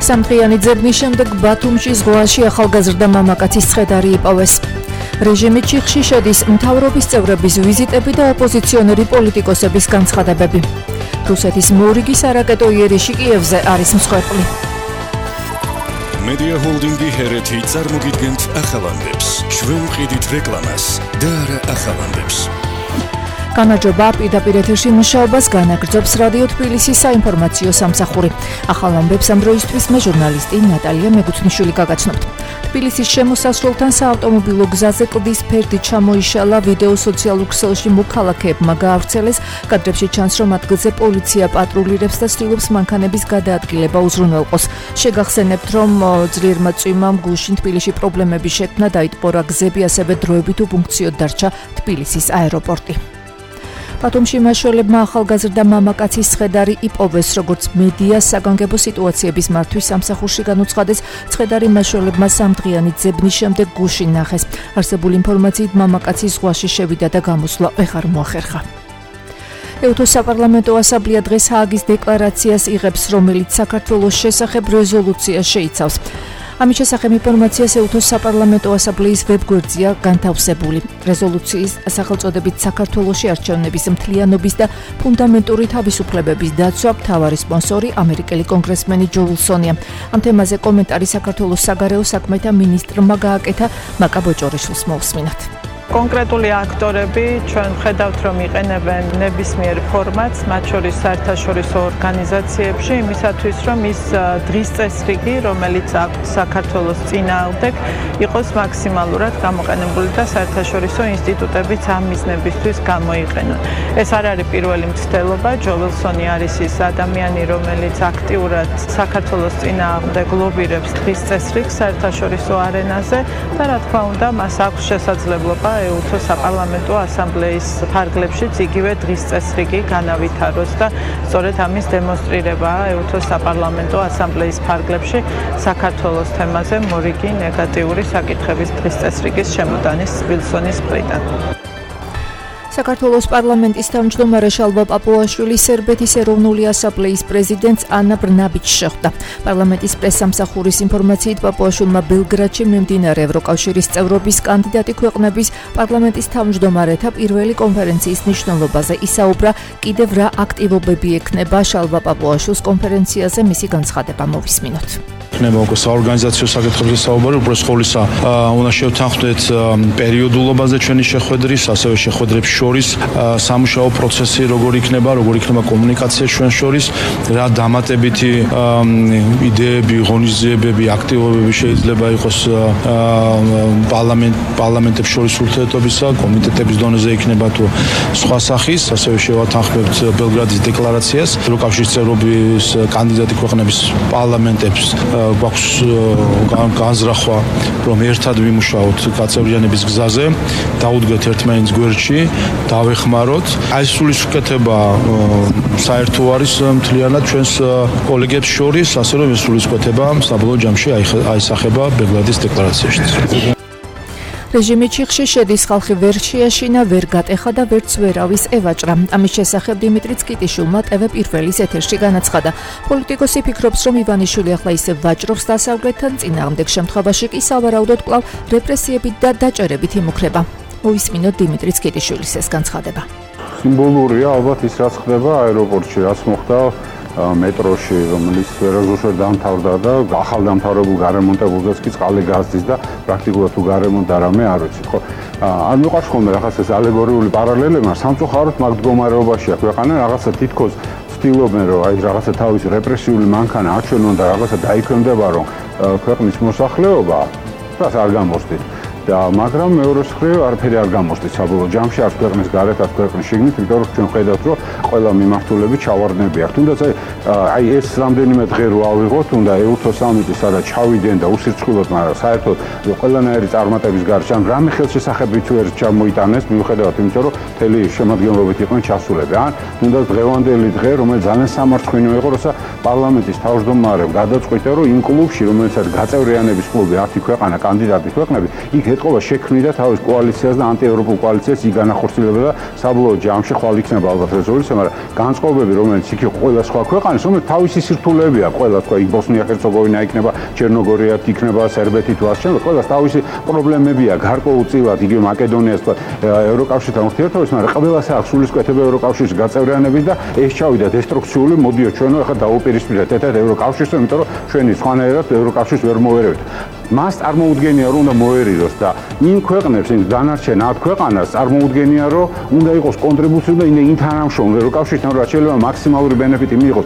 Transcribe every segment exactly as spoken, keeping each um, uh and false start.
სამდღიანი ძებნის შემდეგ ბათუმში ზღვაში ახალგაზრდა მამაკაცის ცხედარი იპოვეს. რეჟიმი ჩიხში შედის მთავრობის წევრების ვიზიტები და ოპოზიციონერი პოლიტიკოსების განცხადებები. რუსეთის მორიგის არაკეტო იერიში კიევზე არის მსხვერპლი. Media Holding-ი ჰერეთი წარმოგიდგენთ ახალამდებს. ჩვენ ვყიდით რეკლამას და არა ახალამდებს. განაჯობა პირდაპირ ეთერში მუშაობას განაგრძობს რადიო თბილისის საინფორმაციო სამსახური. ახალ ამბებს ამ დროისთვის მე ჟურნალისტი ნატალია მეგუთნიშვილი გაგაცნობთ. თბილისის შემოსასვლელთან საავტომობილო გზაზე კლდის ფერდი ჩამოიშალა, ვიდეო სოციალურ ქსელში მოქალაქეებმა გაავრცელეს. კადრებში ჩანს, რომ ადგილზე პოლიცია პატრულირებს და ცდილობს მანქანების გადაადგილება უზრუნველყოს. შეგახსენებთ, რომ ძლიერმა წვიმამ გუშინ თბილისში პრობლემები შექმნა, დაიტბორა გზები, ასევე დროებით უფუნქციოდ დარჩა თბილისის აეროპორტი. ბათუმში მაშველებმა ახალგაზრდა მამაკაცის ცხედარი იპოვეს, როგორც მედია საგანგებო სიტუაციების მართვის სამსახურში განუცხადეს. ცხედარი მაშველებმა სამდღიანი ძებნის შემდეგ გუშინ ნახეს. არსებული ინფორმაციით მამაკაცი ზღვაში შევიდა და გამოსვლა ვეღარ მოახერხა. ეუთოს საპარლამენტო ასამბლეა დღეს ჰააგის დეკლარაციას იღებს, რომელიც საქართველოს შესახებ რეზოლუციას შეიცავს. ამის შესახებ ინფორმაციას ეუთოს საპარლამენტო ასამბლეის ვებგვერდზეა განთავსებული. რეზოლუციის სახელწოდებით საქართველოში არჩევნების მთლიანობის და ფუნდამენტური თავისუფლებების დაცვა, მთავარი სპონსორი ამერიკელი კონგრესმენი ჯო ვილსონია. ამ თემაზე კომენტარი საქართველოს საგარეო საქმეთა მინისტრმა გააკეთა. მაკა ბოჭორიშვილს მოусმინათ. კონკრეტული აქტორები ჩვენ ხედავთ, რომ იყენებენ ნებისმიერ ფორმატს, მათ შორის საერთაშორისო ორგანიზაციებში, იმისათვის, რომ ის დღის წესრიგი, რომელიც აქვს საქართველოს წინააღმდეგ, იყოს მაქსიმალურად გამოყენებული და საერთაშორისო ინსტიტუტებიც ამ მიზნებისთვის გამოიყენონ. ეს არ არის პირველი მცდელობა, ჯო ვილსონი არის ის ადამიანი, რომელიც აქტიურად საქართველოს წინააღმდეგ ლობირებს დღის წესრიგს საერთაშორისო არენაზე და რა თქმა უნდა, მას აქვს შესაძლებლობა ეუთოს საპარლამენტო ასამბლეის ფარგლებშიც იგივე დღის წესრიგი განავითაროს და სწორედ ამის დემონსტრირებაა ეუთოს საპარლამენტო ასამბლეის ფარგლებში საქართველოს თემაზე მორიგი ნეგატიური საკითხების დღის წესრიგის შემოტანის ვილსონის მხრიდან. საქართველოს პარლამენტის თავმჯდომარე შალვა პაპუაშვილი სერბეთის ეროვნული ასამბლეის პრეზიდენტს ანა ბრნაბიჩს შეხვდა. პარლამენტის პრესსამსახურის ინფორმაციით პაპუაშვილმა ბელგრადში მიმდინარე ევროკავშირის წევრობის კანდიდატი ქვეყნების პარლამენტის თავმჯდომარეთა პირველი კონფერენციის მნიშვნელობაზე ისაუბრა. კიდევ რა აქტივობები ექნება შალვა პაპუაშვილს კონფერენციაზე, მისი განცხადება მოვისმინოთ. იქნება უკვე საორგანიზაციო საკითხებზე საუბარი, უბრალოდ ყოვლისა უნდა შევთანხმდეთ პერიოდულობაზე ჩვენი შეხვედრის, ასევე შეხვედრებს შორის სამუშაო პროცესი როგორ იქნება, როგორ იქნება კომუნიკაცია ჩვენ შორის, რა დამატებითი იდეები, ღონისძიებები, აქტივობები შეიძლება იყოს პარლამენტ პარლამენტებს შორის ურთიერთობისა, კომიტეტების დონეზე იქნება თუ სხვა სახის, ასევე შევათანხმებთ ბელგრადის დეკლარაციას, ევროკავშირის წევრობის კანდიდატი ქვეყნების პარლამენტებს გვაქვს განზრახვა, რომ ერთად ვიმუშაოთ გაწევრიანების გზაზე, დაუდგეთ ერთმანეთს გვერდში, დავეხმაროთ. აი სულისკვეთება საერთო არის მთლიანად ჩვენს კოლეგებს შორის, ასე რომ ეს სულისკვეთება საბოლოო ჯამში აისახება ბელგრადის დეკლარაციაში. რეჟიმი ჩიხში შედის, ხალხი ვერ შეაშინა, ვერ გატეხა და ვერც ვერავის ევაჭრა. ამის შესახებ დიმიტრი წკიტიშვილმა ტევ პირველის ეთერში განაცხადა. პოლიტიკოსი ფიქრობს, რომ ივანიშვილი ახლა ისევ ვაჭრობს დასავლეთთან, წინააღმდეგ შემთხვევაში კი სავარაუდოდ კვლავ რეპრესიებით და დაჭერებით იმუქრება. მოვისმინოთ დიმიტრი წკიტიშვილის ეს განცხადება. სიმბოლურია ალბათ ის, რაც ხდება აეროპორტში, რაც მოხდა მეტროში, რომელიც ვერაზუშვერ დამთავრდა და ახალ დამთავრებულ გარემონტებულზეც კი წყალი გასდის და პრაქტიკულად თუ გარემონტ არამე არ ვიცით, ხო? არ მიყვარს ხოლმე რაღაც ეს ალეგორიული პარალელები, მაგრამ სამწუხაროდ მაგ მდგომარეობაშია ქვეყანა, რაღაცა თითქოს ცდილობენ, რომ აი რაღაცა თავისი რეპრესიული მანქანა აჩვენონ და რაღაცა დაიქვემდება, რომ ქვეყნის მოსახლეობა რას არ გამოსდით. მაგრამ მეორე მხრივ არაფერი არ გამოსდით საბოლოო ჯამში, არც ქვეყნის გარეთ, არც ქვეყნის შიგნით, იმიტომ რომ ჩვენ ხედავთ, რომ ყველა მიმართულებით ჩავარდნები აქვს. თუნდაც აი ეს რამდენიმე დღე რო ავიღოთ, უნდა ეუთოს სამიტი სადაც ჩავიდენ და უსირცხვილოდ, მაგრამ საერთოდ ყველანაირი წარმატების გარშემო ან რამე ხელშესახებითი ვერ ჩამოიტანეს, მიუხედავად იმისა, რომ მთელი შემადგენლობით იყვნენ ჩასულები. ან თუნდაც დღევანდელი დღე, რომელიც ძალიან სამარცხვინო იყო, როცა პარლამენტის თავმჯდომარემ გადაწყვიტა, რომ იმ კლუბში, რომელიც არის გაწევრიანების კლუბი, ათი ქვეყანა, კანდიდატი ქვეყნები, იქ ეთყობა შექმნიდა თავის კოალიციას და ანტიევროპულ კოალიციას იქ განახორციელებდა და საბოლოო ჯამში ხვალ იქნება ალბათ რეზოლუცია, მაგრამ განწყობები, რომელიც იქ ყველა სხვა ქვეყანის, რომელიც თავისი სირთულეებია, ყველა თქვა იქ ბოსნია-ჰერცეგოვინა იქნება, ჩერნოგორია იქნება, სერბეთი თუ ასე შემდეგ, ყველა თავისი პრობლემებია, გარკვეულწილად იგივე მაკედონიას თქვა ევროკავშირთან ურთიერთობებს, მაგრამ ყველას აქვს სულისკვეთება ევროკავშირის გაწევრიანებით და ეს ჩავიდა დესტრუქციული, მოდიო ჩვენო ახლა დაუპირისპირდეთ ერთ-ერთ ევროკავშირს, იმიტომ რომ ჩვენი სხვანაირად ევროკავშირს ვერ მოვერევთ. მას წარმოუდგენია რომ უნდა მოერიდოს და იმ ქვეყნებს, იმ დანარჩენ ათ ქვეყანას წარმოუდგენია რომ უნდა იყოს კონტრიბუცია და იმ თანამშრომლ ევროკავშირთან რაც შეიძლება მაქსიმალური ბენეფიტი მიიღოს.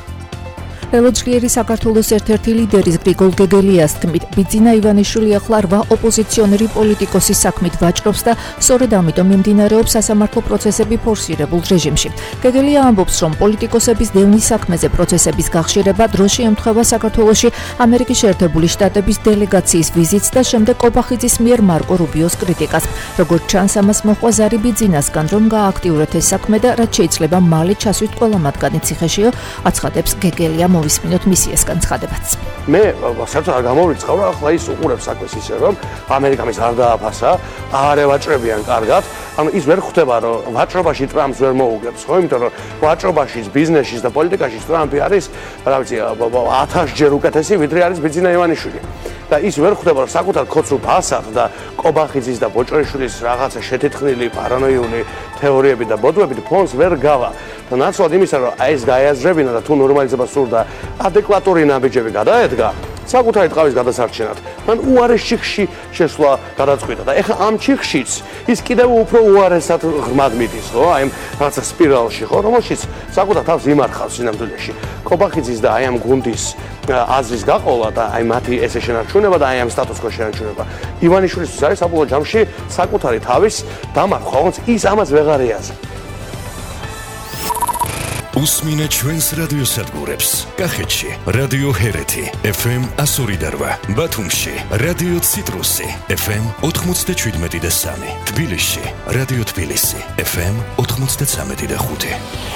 ელოჯლიერი საქართველოს ერთ-ერთი ლიდერის გრიგოლ გეგელიას თქმით, ბიძინა ივანიშვილი ახლა რვა ოპოზიციონერი პოლიტიკოსის საქმით ვაჭრობს და სწორედ ამიტომ მიმდინარეობს სასამართლო პროცესები ფორსირებულ რეჟიმში. გეგელია ამბობს, რომ პოლიტიკოსების დევნის საქმეზე პროცესების გახშირება დროში ემთხვევა საქართველოში ამერიკის შეერთებული შტატების დელეგაციის ვიზიტს და შემდეგ კობახიძის მიერ მარკო რუბიოს კრიტიკას. როგორც ჩანს, ამას მოჰყვა ზარი ბიძინასგან, რომ გააქტიურეთ ეს საქმე და რაც შეიძლება მალე ჩასვით ყველა მათგანი ციხეშიო, აცხადებს გეგელია. მოვისმინოთ მისიას განცხადებაც. მე საერთოდ არ გამოვრიცხავ რა ახლა ის უყურებს საქმეს ისე რომ ამერიკა მის არ დააფასა, არ ევაჭრებიან კარგად, ანუ ის ვერ ხვდება რომ ვაჭრობაში ტრამპს ვერ მოუგებს, ხო, იმიტომ რომ ვაჭრობაში, ბიზნესში და პოლიტიკაში ტრამპი არის, რა ვიცი, ათასჯერ უკეთესი, ვიდრე არის ბიძინა ივანიშვილი. და ის ვერ ხვდება რომ საკუთარ ქოცრუფ ასახ და კობახიძის და ბოჭორიშვილის რაღაცა შეთეთხნილი პარანოიული თეორიები და ბოდვებით ფონს ვერ გავა. და ნაცვლად იმისა რომ აი ეს გაიაზრებინა და თუ ნორმალიზება სურდა ადეკვატური ნაბიჯები გადაედგა საკუთარი ტყავის გადასარჩენად. მან უარეს ჩიხში შესვლა გადაწყვიტა და ეხლა ამ ჩიხშიც ის კიდევ უფრო უარესად ღრმად მიდის, ხო? აი ამ რაღაცა სპირალში, ხო, რომელშიც საკუთარ თავს იმარხავს სინამდვილეში. კობახიძის და აი ამ გუნდის აზრის გაყოლა და აი მათი ესე შენარჩუნება და აი ამ სტატუს-კვოს შენარჩუნება. ივანიშვილის არის საბოლოო ჯამში საკუთარი თავის დამარხვა, თუმცა ის ამას ვეღარ ეაზრებს. უსმინე ჩვენს რადიო სადგურებს. კახეთში რადიო ჰერეთი ეფ ემ one oh eight, ბათუმში რადიო ციტრუსი ეფ ემ ninety-seven და three, თბილისში რადიო თბილისი ეფ ემ ninety-three და five.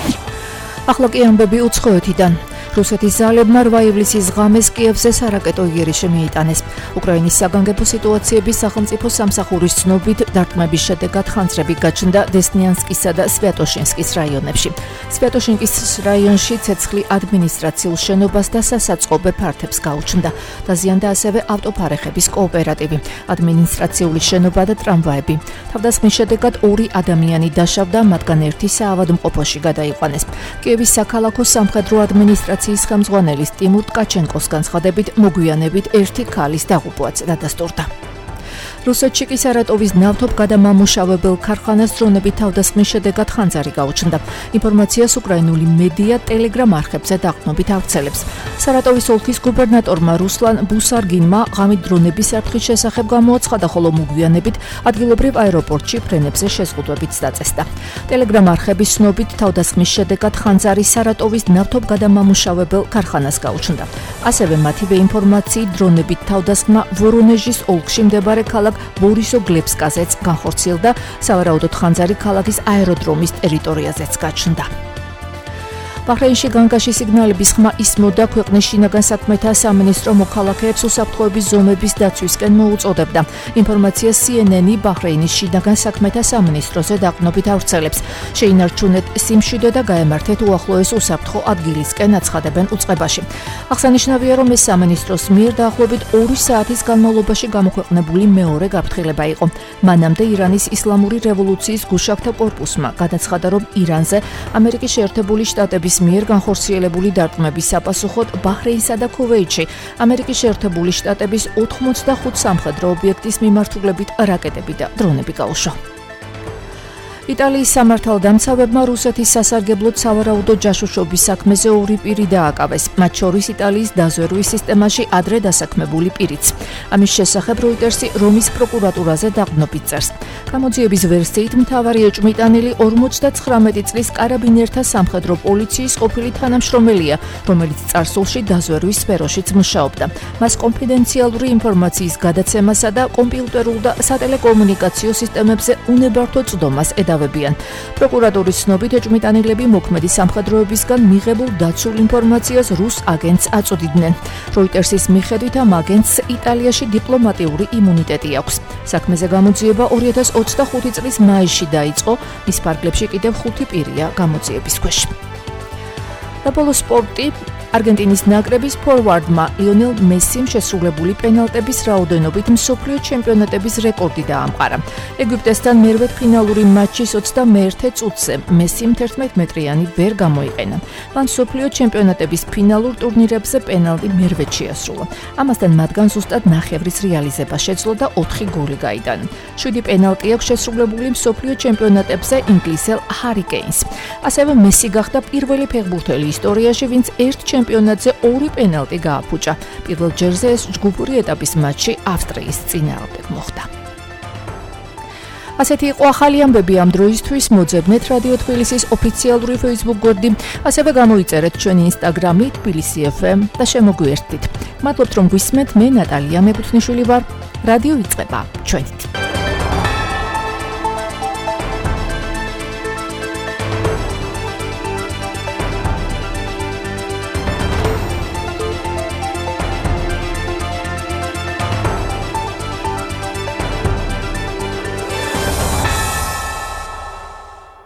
ახლა კი ამბები უცხოეთიდან. რუსეთის ძალებმა რვა ივლისის ღამეს კიევზე სარაკეტო იერიშე მიიტანეს. უკრაინის საგანგებო სიტუაციების სახელმწიფო სამსახურის ცნობით დარტყმების შედეგად ხანძრები გაჩნდა დესნიანსკისა და სვიატოშინსკის რაიონებში. სვიატოშინსკის რაიონში ცეცხლი ადმინისტრაციულ შენობას და სასაწყობე ფართებს გაუჩნდა. დაზიანდა ასევე ავტოფარეხების კოოპერატივი, ადმინისტრაციული შენობა და ტრამვაები. თავდასხმის შედეგად ორი ადამიანი დაშავდა, მათგან ერთი საავადმყოფოში გადაიყვანეს. კიევის საქალაქო სამხედრო ადმინისტრაციის ხელმძღვანელის ტიმურ ტკაჩენკოს განცხადებით, მოგვიანებით ერთი ქალის დაღუპვაც დადასტურდა. რუსეთში კი სარატოვის ნავთობგადამამუშავებელ ქარხანას დრონებით თავდასხმის შედეგად ხანძარი გაუჩნდა. ინფორმაციას უკრაინული მედია ტელეგრამ არხებზე დაყრდნობით ავრცელებს. სარატოვის ოლქის გუბერნატორმა რუსლან ბუსარგინმა ღამით დრონების საფრთხის შესახებ გამოაცხადა, ხოლო მოგვიანებით ადგილობრივ აეროპორტში ფრენებზე შეზღუდვებიც დაწესდა. ტელეგრამ არხების ცნობით თავდასხმის შედეგად ხანძარი სარატოვის ნავთობგადამამუშავებელ ქარხანას გაუჩნდა. ასევე მათივე ინფორმაციით დრონებით თავდასხმა ვორონეჟის ოლქში მდებარე ქალაქ ბორისოგლებსკაზეც განხორციელდა, სავარაუდოდ ხანძარი ქალაქის აეროდრომის ტერიტორიაზეც გაჩნდა. ბაჰრეინში განგაში სიგნალების ხმა ისმოდა ქვეყნის შინაგან საქმეთა სამინისტრო მოქალაქეებს უსაფრთხოების ზომების დაცვისკენ მოუწოდებდა. ინფორმაცია სი ენ ენი ბაჰრეინის შინაგან საქმეთა სამინისტროზე დაყრდნობით ავრცელებს. შეინარჩუნეთ სიმშვიდე და გაემართეთ უახლოეს უსაფრთხო ადგილისკენ, აცხადებენ უწყებაში. აღსანიშნავია, რომ ეს სამინისტროს მიერ დაახლოებით ორი საათის განმავლობაში გამოქვეყნებული მეორე გაფრთხილება იყო. მანამდე ირანის ისლამური რევოლუციის გუშაგთა კორპუსმა გადაცხადა, რომ ირანზე ამერიკის შეერთებული შტატების მიერ განხორციელებული დარტყმების საპასუხოდ ბაჰრეინსა და ქუვეითში ამერიკის შეერთებული შტატების ოცდახუთი სამხედრო ობიექტის მიმართულებით რაკეტები და დრონები გაუშვა. იტალიის სამართალდამცავებმა რუსეთის სასარგებლოდ სავარაუდო ჯაშუშობის საქმეზე ორი პირი დააკავეს, მათ შორის იტალიის დაზვერვის სისტემაში ადრე დასაქმებული პირიც. ამის შესახებ როიტერსი რომის პროკურატურაზე დაყრდნობით წერს. გამოძიების ვერსიით მთავარი ეჭვმიტანილი ორმოცდათხრამეტი წლის კარაბინერთა სამხედრო პოლიციის ყოფილი თანამშრომელია, რომელიც წარსულში დაზვერვის სფეროშიც მუშაობდა. მას კონფიდენციალური ინფორმაციის გადაცემასა და კომპიუტერულ და სატელეკომუნიკაციო სისტემებზე უნებართვო წვდომას ედავდა ემზავებიან. პროკურატურის ცნობით ეჭვმიტანილები მოქმედი სამხედროებისგან მიღებულ დაცულ ინფორმაციას რუს აგენტს აწვდიდნენ. როიტერსის მიხედვით ამ აგენტს იტალიაში დიპლომატიური იმუნიტეტი აქვს. საქმეზე გამოძიება ორი ათას ოცდახუთი წლის მაისში დაიწყო, მის ფარგლებში კიდევ ხუთი პირია გამოძიების ქვეშ. და ბოლო სპორტი არგენტინის ნაკრების ფორვარდმა ლიონელ მესიმ შესრულებული პენალტების რაოდენობით მსოფლიო ჩემპიონატების რეკორდი დაამყარა. ეგვიპტესთან მერვედფინალური მატჩის ოცდამეერთე წუთზე მესიმ თერთმეტ მეტრიანი ვერ გამოიყენა. მან მსოფლიო ჩემპიონატების ფინალურ ტურნირებზე პენალტი მერვედ შეასრულა. ამასთან მათგან ზუსტად ნახევრის რეალიზება შეძლო და ოთხი გოლი გაიტანა. შვიდი პენალტი აქვს შესრულებული მსოფლიო ჩემპიონატებზე ინგლისელ ჰარი კეინს. ასევე მესი გახდა პირველი ფეხბურთელი ისტორიაში, ვინც ერთ ჩემპიონატზე ორი პენალტი გააფუჭა. პირველ ჯერზე ეს ჯგუფური ეტაპის მატჩი ავსტრიის წინააღმდეგ მოხდა. ასეთი იყო ახალი ამბები ამ დროისთვის. მოძებნეთ რადიო თბილისის ოფიციალური Facebook გვერდი, ასევე გამოიწერეთ ჩვენი Instagram-ი თბილისი ეფ ემ და შემოგვიერთდით. მადლობთ რომ გვისმენთ. მე ნატალია მეკუთვნიშვილი ვარ. რადიო იწყება ჩვენით.